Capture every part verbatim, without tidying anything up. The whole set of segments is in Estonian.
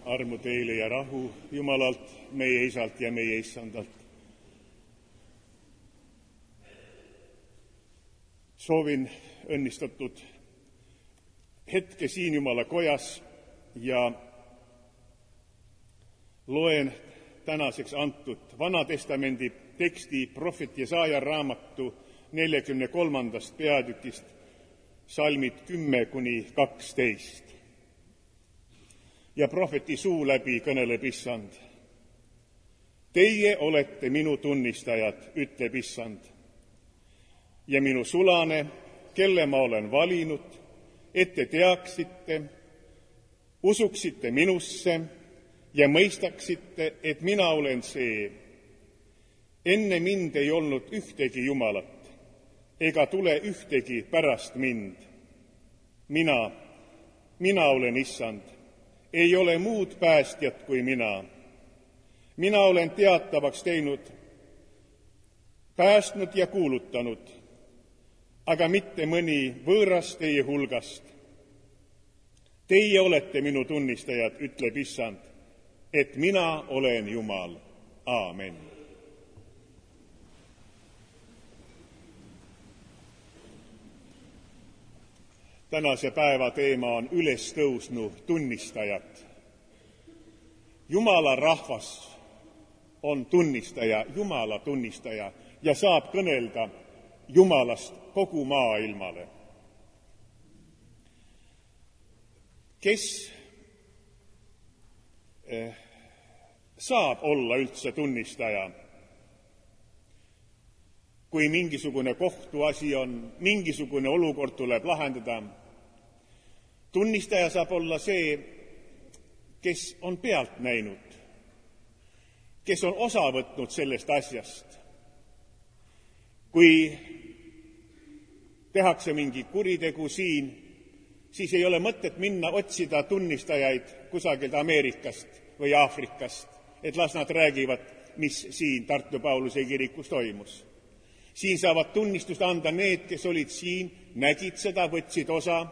armu teile ja rahu Jumalalt, meie Isalt ja meie Issandalt. Soovin õnnistatud hetke siin Jumala kojas ja loen tänaseks antud Vanatestamendi teksti prohvet Jesaja raamatu neljakümne kolmandast peatükist, salmid kümme kuni kaksteist. Ja prohveti suu läbi kõneleb Issand. Teie olete minu tunnistajad, ütleb Issand, ja minu sulane, kelle ma olen valinud, et te teaksite, usuksite minusse ja mõistaksite, et mina olen see. Enne mind ei olnud ühtegi Jumalat, ega tule ühtegi pärast mind. Mina, mina olen Issand, ei ole muud päästjat kui mina. Mina olen teatavaks teinud, päästnud ja kuulutanud, aga mitte mõni võõras teie hulgast. Teie olete minu tunnistajad, ütleb Issand, et mina olen Jumal. Aamen. Tänase päeva teema on ülestõusnu tunnistajad. Jumala rahvas on tunnistaja, Jumala tunnistaja ja saab kõnelda Jumalast kogu maailmale. Kes eh, saab olla üldse tunnistaja? Kui mingisugune kohtuasi on, mingisugune olukord tuleb lahendada, tunnistaja saab olla see, kes on pealt näinud, kes on osa võtnud sellest asjast. Kui tehakse mingi kuritegu siin, siis ei ole mõtet minna otsida tunnistajaid kusagilt Ameerikast või Aafrikast, et las nad räägivad, mis siin Tartu Pauluse kirikus toimus. Siin saavad tunnistust anda need, kes olid siin, nägid seda, võtsid osa.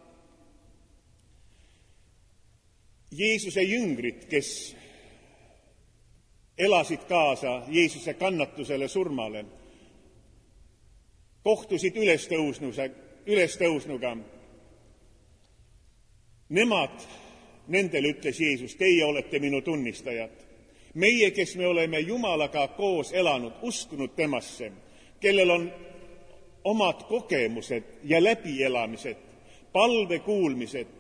Jeesuse jüngrid, kes elasid kaasa Jeesuse kannatusele, surmale, kohtusid ülestõusnuga. Nemad, nendel ütles Jeesus, teie olete minu tunnistajad. Meie, kes me oleme Jumalaga koos elanud, uskunud temasse, kellel on omad kogemused ja läbielamised, palvekuulmised,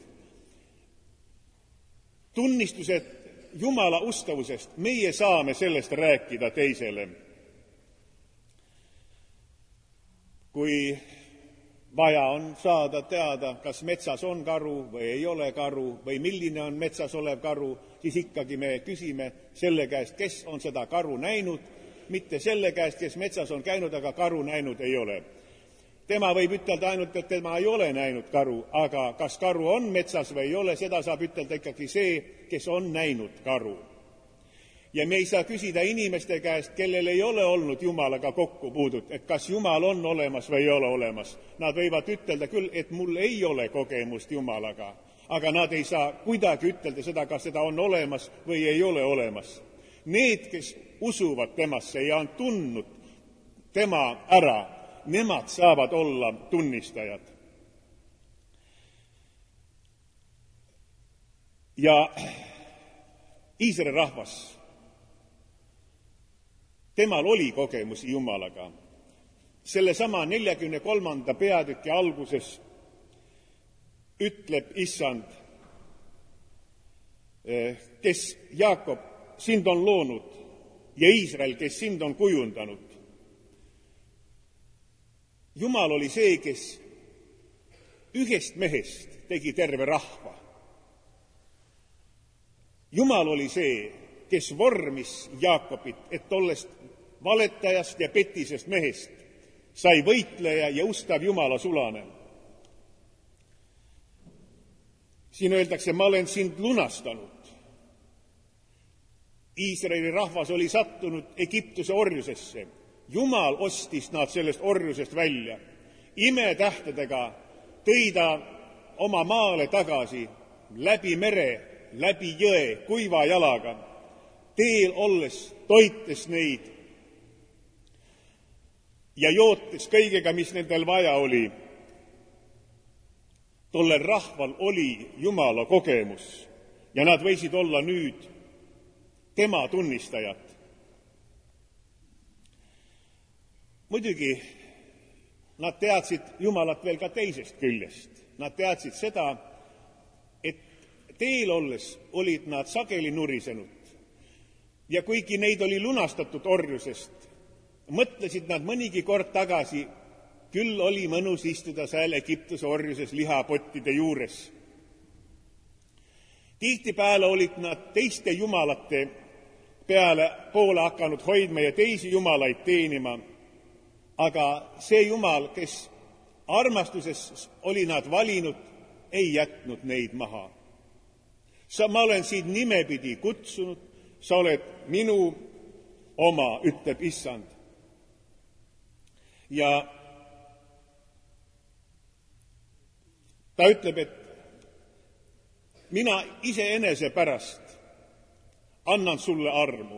tunnistused Jumala ustavusest, meie saame sellest rääkida teisele. Kui vaja on saada teada, kas metsas on karu või ei ole karu või milline on metsas olev karu, siis ikkagi me küsime selle käest, kes on seda karu näinud, mitte selle käest, kes metsas on käinud, aga karu näinud ei ole. Tema võib ütelda ainult, et tema ei ole näinud karu, aga kas karu on metsas või ei ole, seda saab ütelda ikkagi see, kes on näinud karu. Ja me ei saa küsida inimeste käest, kellel ei ole olnud Jumalaga kokku puudut, et kas Jumal on olemas või ei ole olemas. Nad võivad ütelda küll, et mul ei ole kogemust Jumalaga, aga nad ei saa kuidagi ütelda seda, kas seda on olemas või ei ole olemas. Need, kes usuvad temasse ja on tundnud tema ära, nemad saavad olla tunnistajad. Ja Iisraeli rahvas, temal oli kogemusi Jumalaga. Sellesama neljakümne kolmanda peatüki alguses ütleb Issand, kes Jaakob sind on loonud ja Iisrael, kes sind on kujundanud. Jumal oli see, kes ühest mehest tegi terve rahva. Jumal oli see, kes vormis Jaakobit, et tollest valetajast ja petisest mehest sai võitleja ja ustav Jumala sulane. Siin öeldakse, ma olen sind lunastanud. Iisraeli rahvas oli sattunud Egiptuse orjusesse. Jumal ostis nad sellest orjusest välja. Imetähtedega tõi ta oma maale tagasi läbi mere läbi jõe kuiva jalaga, teel olles toites neid ja jootes kõigega, mis nendel vaja oli. Tollel rahval oli Jumala kogemus ja nad võisid olla nüüd tema tunnistajad. Muidugi nad teadsid Jumalat veel ka teisest küljest. Nad teadsid seda, et teel olles olid nad sageli nurisenud. Ja kuigi neid oli lunastatud orjusest, mõtlesid nad mõnigi kord tagasi, küll oli mõnus istuda seal Egiptuse orjuses lihapottide juures. Tihtipeale olid nad teiste jumalate peale poole hakanud hoidma ja teisi jumalaid teenima, aga see Jumal, kes armastuses oli nad valinud, ei jätnud neid maha. Sa, ma olen sind nimepidi kutsunud, sa oled minu oma, ütleb Issand. Ja ta ütleb, et mina iseenese pärast annan sulle armu.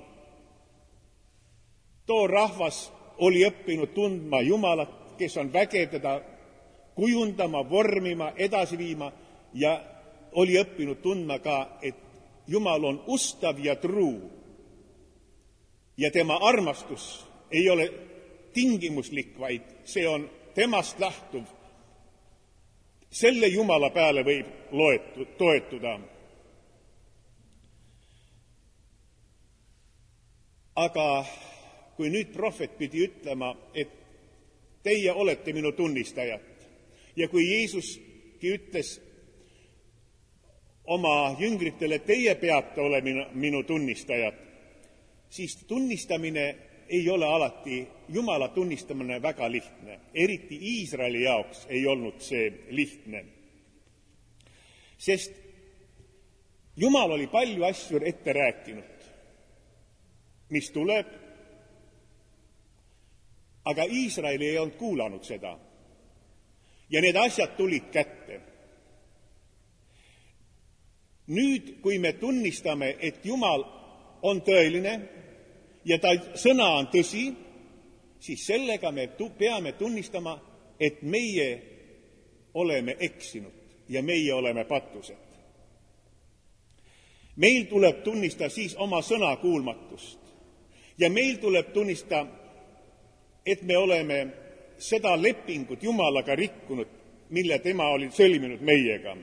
Too rahvas oli õppinud tundma Jumalat, kes on vägev teda kujundama, vormima, edasi viima ja oli õppinud tundma ka, et Jumal on ustav ja truu ja tema armastus ei ole tingimuslik, vaid see on temast lähtuv. Selle Jumala peale võib loetu, toetuda. Aga kui nüüd prohvet pidi ütlema, et teie olete minu tunnistajad ja kui Jeesuski ütles oma jüngritele, teie peate olema minu tunnistajad, siis tunnistamine ei ole alati, Jumala tunnistamine väga lihtne. Eriti Iisraeli jaoks ei olnud see lihtne. Sest Jumal oli palju asju ette rääkinud, mis tuleb, aga Iisrael ei olnud kuulanud seda. Ja need asjad tulid kätte. Nüüd, kui me tunnistame, et Jumal on tõeline ja ta sõna on tõsi, siis sellega me peame tunnistama, et meie oleme eksinud ja meie oleme patused. Meil tuleb tunnistada siis oma sõna kuulmatust ja meil tuleb tunnistada, et me oleme seda lepingut Jumalaga rikkunud, mille tema oli sõlminud meiega.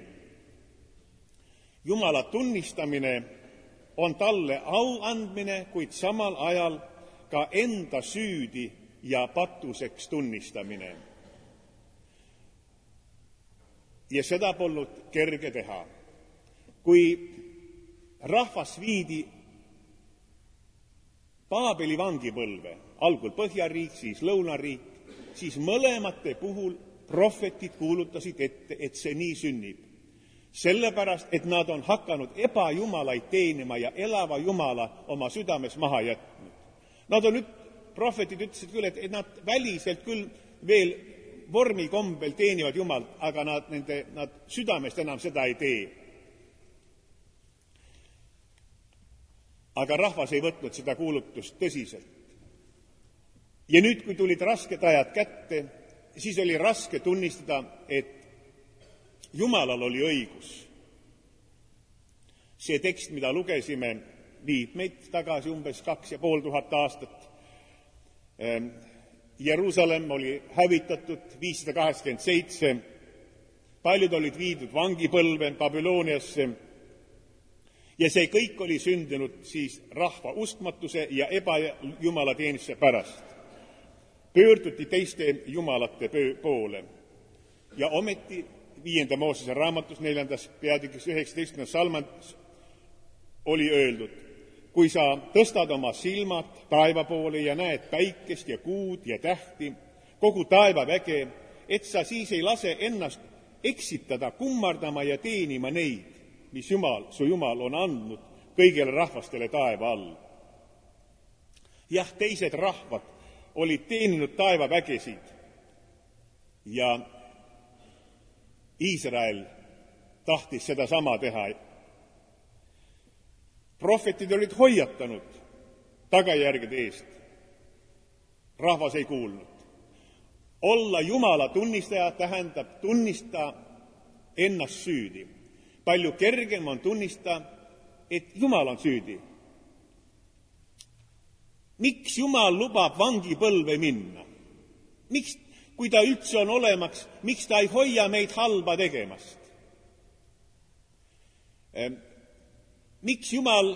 Jumala tunnistamine on talle au andmine, kuid samal ajal ka enda süüdi ja patuseks tunnistamine. Ja seda polnud kerge teha. Kui rahvas viidi Paabeli vangipõlve, algul Põhjariik, siis Lõunariik, siis mõlemate puhul prohvetid kuulutasid ette, et see nii sünnib. Sellepärast, et nad on hakanud ebajumalaid teenima ja elava Jumala oma südames maha jätnud. Nad on nüüd, prohvetid ütlesid küll, et nad väliselt küll veel vormikombel teenivad Jumalt, aga nad, nende, nad südamest enam seda ei tee. Aga rahvas ei võtnud seda kuulutust tõsiselt. Ja nüüd, kui tulid rasked ajad kätte, siis oli raske tunnistada, et Jumalal oli õigus. See tekst, mida lugesime, viib meid tagasi umbes kaks ja pool tuhat aastat. Jeruusalemm oli hävitatud viissada kaheksakümmend seitse, paljud olid viidud vangipõlve Babyloniasse ja see kõik oli sündinud siis rahva uskmatuse ja ebajumalateenistuse pärast. Pöörduti teiste jumalate poole ja ometi viienda Moosese raamatus neljandas peatükis üheksateistkümnendas salmas oli öeldud, kui sa tõstad oma silmad taeva poole ja näed päikest ja kuud ja tähti, kogu taevaväge, et sa siis ei lase ennast eksitada, kummardama ja teenima neid, mis Jumal, su Jumal on andnud kõigile rahvastele taeva all. Jah, teised rahvad olid teeninud taevavägesid ja Iisrael tahtis seda sama teha. prohvetid olid hoiatanud tagajärgede eest. Rahvas ei kuulnud. Olla Jumala tunnistaja tähendab tunnista ennast süüdi. Palju kergem on tunnista, et Jumal on süüdi. Miks Jumal lubab vangipõlve minna? Miks, kui ta üldse on olemaks, miks ta ei hoia meid halba tegemast? Miks Jumal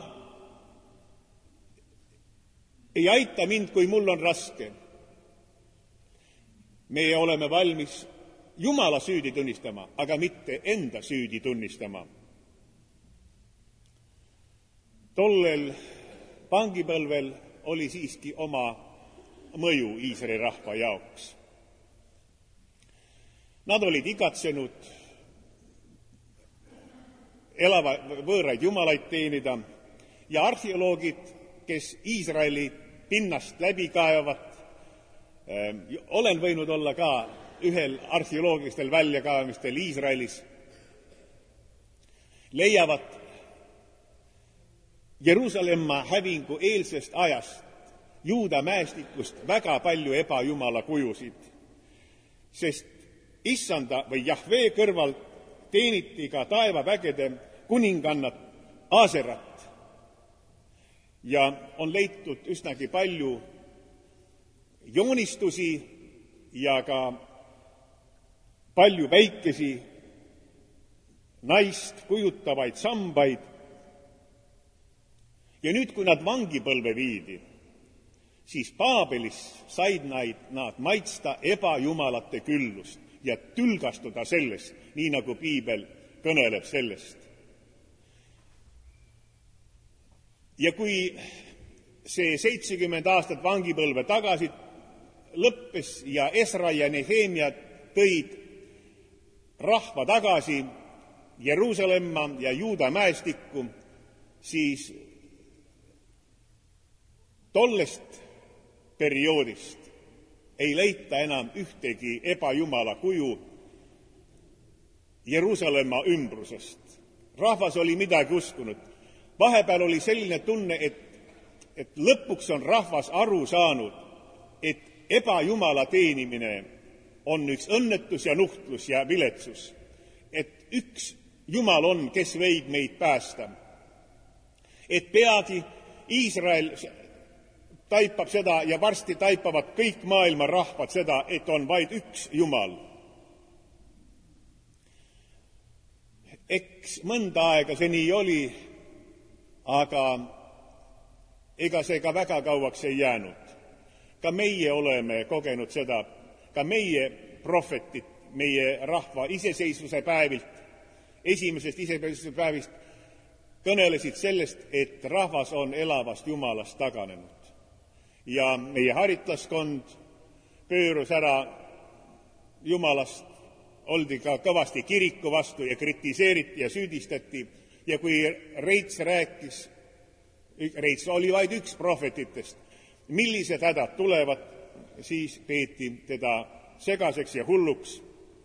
ei aita mind, kui mul on raske? Meie oleme valmis Jumala süüdi tunnistama, aga mitte enda süüdi tunnistama. Tollel vangipõlvel oli siiski oma mõju Iisraeli rahva jaoks. Nad olid igatsenud elava võõraid jumalaid teenida ja arheoloogid, kes Iisraeli pinnast läbi kaevavad, olen võinud olla ka ühel arheoloogilistel väljakaevamistel Iisraelis, leiavad Jeruusalemma hävingu eelsest ajast Juuda mäestikust väga palju ebajumala kujusid, sest Issanda või Jahvee kõrval teeniti ka taevavägede kuningannat Aaserat ja on leitud üsnagi palju joonistusi ja ka palju väikesi naist kujutavaid sambaid. Ja nüüd, kui nad vangipõlve viidi, siis Paabelis said nad, nad maitsta ebajumalate küllust ja tülgastuda sellest, nii nagu piibel kõneleb sellest. Ja kui see seitsekümmend aastat vangipõlve tagasi lõppes ja Esra ja Nehemia tõid rahva tagasi Jeruusalemma ja Juuda mäestikku, siis tollest perioodist ei leita enam ühtegi ebajumala kuju Jeruusalemma ümbrusest. Rahvas oli midagi uskunud. Vahepeal oli selline tunne, et, et lõpuks on rahvas aru saanud, et ebajumala teenimine on üks õnnetus ja nuhtlus ja viletsus. Et üks Jumal on, kes võib meid päästa. Et peagi Iisrael taipab seda ja varsti taipavad kõik maailma rahvad seda, et on vaid üks Jumal. Eks mõnda aega see nii oli, aga ega see ka väga kauaks ei jäänud. Ka meie oleme kogenud seda, ka meie prohvetid, meie rahva iseseisvuse päevilt, esimesest iseseisvuse päevist kõnelesid sellest, et rahvas on elavast Jumalast taganenud. Ja meie haritlaskond pöörus ära Jumalast, oldi ka kõvasti kiriku vastu ja kritiseeriti ja süüdistati. Ja kui Reits rääkis, Reits oli vaid üks prohvetitest, millised hädad tulevad, siis peeti teda segaseks ja hulluks.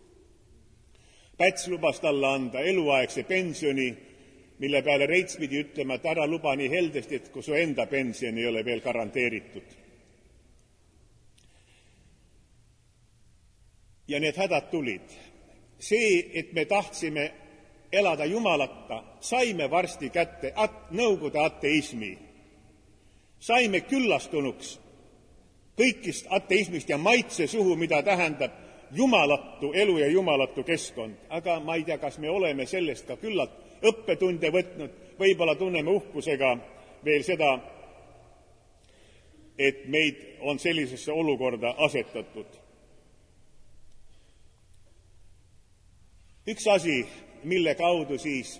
Päts lubas talle anda eluaegse pensioni, mille peale Reits pidi ütlema, et ära luba nii heldesti, et kui su enda pension ei ole veel garanteeritud. Ja need hädad tulid. See, et me tahtsime elada Jumalata, saime varsti kätte at- nõukogude ateismi. Saime küllastunuks kõikist ateismist ja maitse suhu, mida tähendab jumalatu elu ja jumalatu keskkond. Aga ma ei tea, kas me oleme sellest ka küllalt õppetunde võtnud, võib-olla tunneme uhkusega veel seda, et meid on sellisesse olukorda asetatud. Üks asi, mille kaudu siis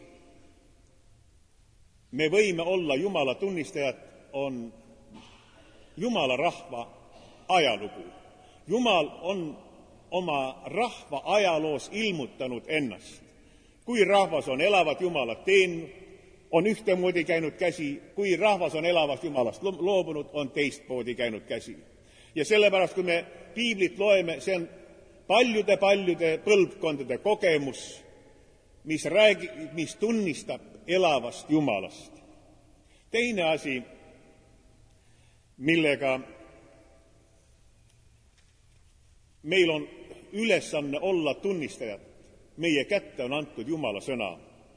me võime olla Jumala tunnistajad, on Jumala rahva ajalugu. Jumal on oma rahva ajaloos ilmutanud ennast. Kui rahvas on elavat Jumalat teeninud, on ühtemoodi käinud käsi, kui rahvas on elavast Jumalast loobunud, on teistmoodi käinud käsi. Ja sellepärast, kui me piiblit loeme, see on paljude-paljude põlvkondade kogemus, mis, räägi, mis tunnistab elavast Jumalast. Teine asi, millega meil on ülesanne olla tunnistajad, meie kätte on antud Jumala sõna.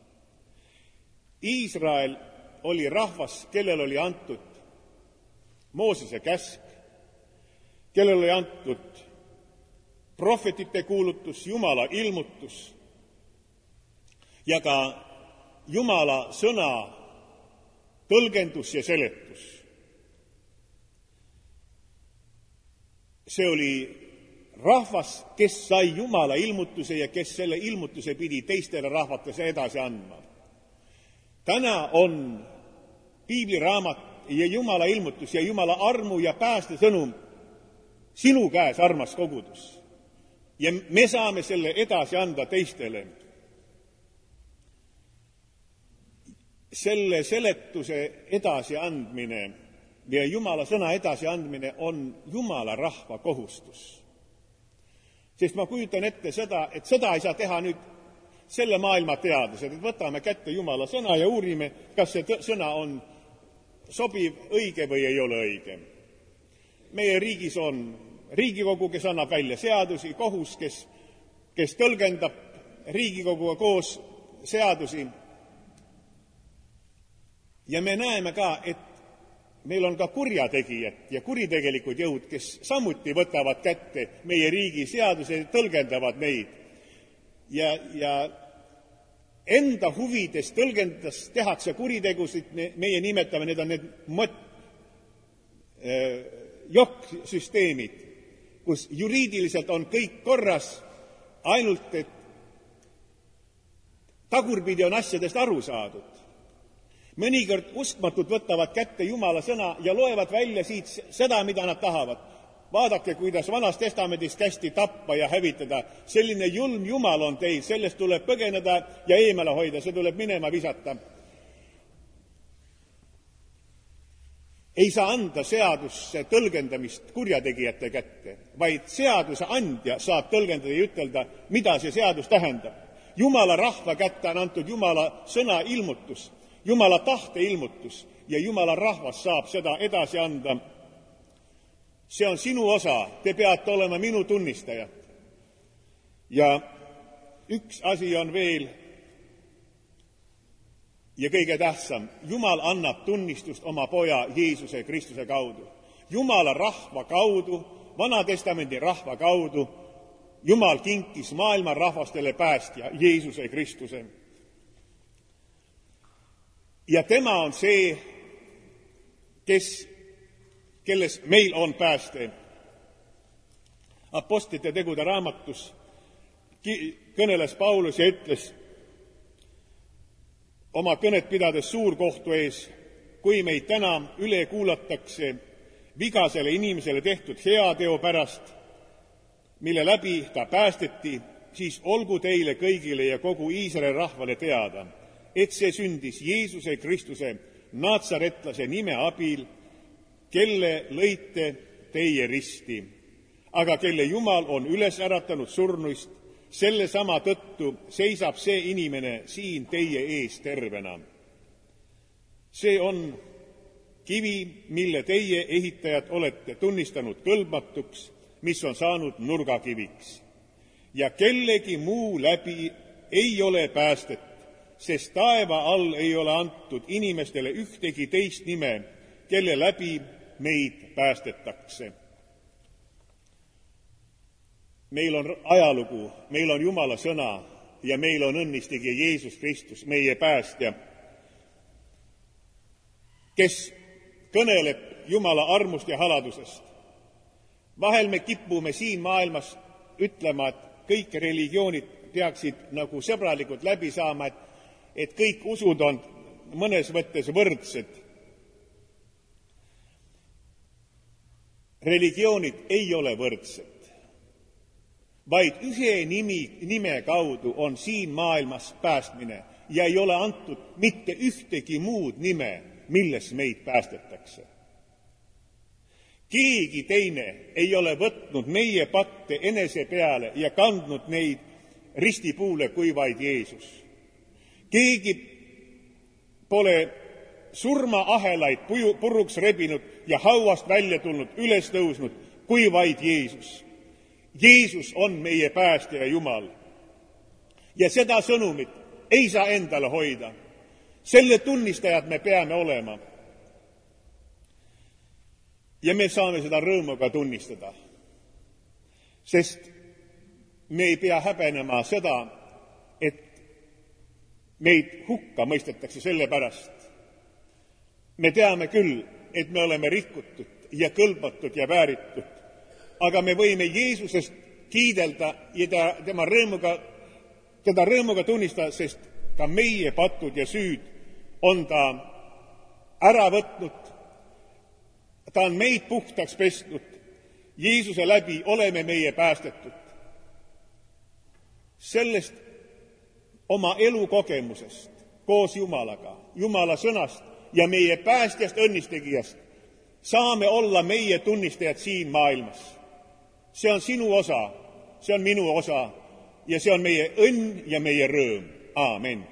Iisrael oli rahvas, kellel oli antud Moosese käsk, kellel oli antud prohvetite kuulutus, Jumala ilmutus ja ka Jumala sõna tõlgendus ja seletus. See oli rahvas, kes sai Jumala ilmutuse ja kes selle ilmutuse pidi teistele rahvatele edasi andma. Täna on piibliraamat ja Jumala ilmutus ja Jumala armu ja päästesõnum sinu käes, armas kogudus. Ja me saame selle edasi anda teistele. Selle seletuse edasi andmine ja Jumala sõna edasi andmine on Jumala rahva kohustus. Sest ma kujutan ette seda, et seda ei saa teha nüüd selle maailma teadlased, et võtame kätte Jumala sõna ja uurime, kas see sõna on sobiv, õige või ei ole õige. Meie riigis on Riigikogu, kes annab välja seadusi, kohus, kes, kes tõlgendab Riigikoguga koos seadusi. Ja me näeme ka, et meil on ka kurjategijad ja kuritegelikud jõud, kes samuti võtavad kätte meie riigi seaduse ja tõlgendavad neid. Ja, ja enda huvides tõlgendades tehakse kuritegusid, meie nimetame, need on need mot, jokk-süsteemid, kus juriidiliselt on kõik korras, ainult et tagurpidi on asjadest aru saadud. Mõnikord uskmatud võtavad kätte Jumala sõna ja loevad välja siit seda, mida nad tahavad. Vaadake, kuidas Vanas Testamendis kästi tappa ja hävitada. Selline julm Jumal on teil, sellest tuleb põgeneda ja eemale hoida, see tuleb minema visata. Ei saa anda seadusse tõlgendamist kurjategijate kätte, vaid seaduse andja saab tõlgendada ja ütelda, mida see seadus tähendab. Jumala rahva kätte on antud Jumala sõna ilmutus, Jumala tahte ilmutus ja Jumala rahvas saab seda edasi anda. See on sinu osa, te peate olema minu tunnistajad. Ja üks asi on veel ja kõige tähtsam, Jumal annab tunnistust oma poja Jeesuse Kristuse kaudu. Jumala rahva kaudu, Vana Testamendi rahva kaudu, Jumal kinkis maailma rahvastele päästja Jeesuse Kristuse. Ja tema on see, kes, kelles meil on pääste. Apostlite tegude raamatus kõneles Paulus ja ütles oma kõnet pidades suurkohtu ees, kui meid täna üle kuulatakse vigasele inimesele tehtud heateo pärast, mille läbi ta päästeti, siis olgu teile kõigile ja kogu Iisraeli rahvale teada, et see sündis Jeesuse Kristuse Naatsaretlase nime abil, kelle lõite teie risti, aga kelle Jumal on üles äratanud surnuist, selle sama tõttu seisab see inimene siin teie ees tervena. See on kivi, mille teie ehitajad olete tunnistanud kõlbmatuks, mis on saanud nurgakiviks. Ja kellegi muu läbi ei ole päästet, sest taeva all ei ole antud inimestele ühtegi teist nime, kelle läbi meid päästetakse. Meil on ajalugu, meil on Jumala sõna ja meil on õnnistigi Jeesus Kristus, meie päästja, kes kõneleb Jumala armust ja haladusest. Vahel me kipume siin maailmas ütlema, et kõik religioonid peaksid nagu sõbralikult läbi saama, et, et kõik usud on mõnes mõttes võrdsed. Religioonid ei ole võrdsed, vaid ühe nimi, nime kaudu on siin maailmas päästmine ja ei ole antud mitte ühtegi muud nime, milles meid päästetakse. Keegi teine ei ole võtnud meie patte enese peale ja kandnud neid ristipuule kui vaid Jeesus. Keegi pole surmaahelaid puruks rebinud ja hauast välja tulnud, üles tõusnud, kui vaid Jeesus. Jeesus on meie päästja ja Jumal. Ja seda sõnumit ei saa endale hoida. Selle tunnistajad me peame olema. Ja me saame seda rõõmuga tunnistada. Sest me ei pea häbenema seda, et meid hukka mõistetakse selle pärast. Me teame küll, et me oleme rikutud ja kõlbatud ja vääritud, aga me võime Jeesusest kiidelda ja ta, tema rõõmuga, teda rõõmuga tunnistada, sest ka meie patud ja süüd on ta ära võtnud. Ta on meid puhtaks pestnud. Jeesuse läbi oleme meie päästetud. Sellest oma elukogemusest koos Jumalaga, Jumala sõnast ja meie päästjast, õnnistegijast saame olla meie tunnistajad siin maailmas. See on sinu osa, see on minu osa ja see on meie õnn ja meie rõõm. Aamen.